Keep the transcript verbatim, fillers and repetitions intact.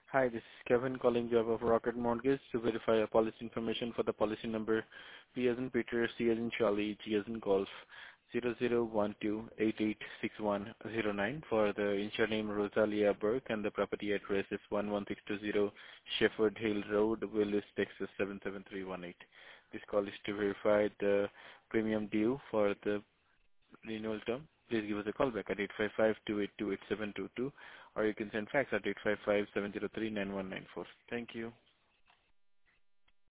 Hi, this is Kevin calling you of Rocket Mortgage to verify a policy information for the policy number P as in Peter, C as in Charlie, G as in Golf, zero zero one two eight eight six one zero nine for the insured name Rosalia Burke and the property address is one one six two zero Shepherd Hill Road, Willis, Texas seven seven three one eight. This call is to verify the premium due for the renewal term. Please give us a call back at eight five five, two eight two, eight seven two two, or you can send fax at eight five five, seven zero three, nine one nine four. Thank you.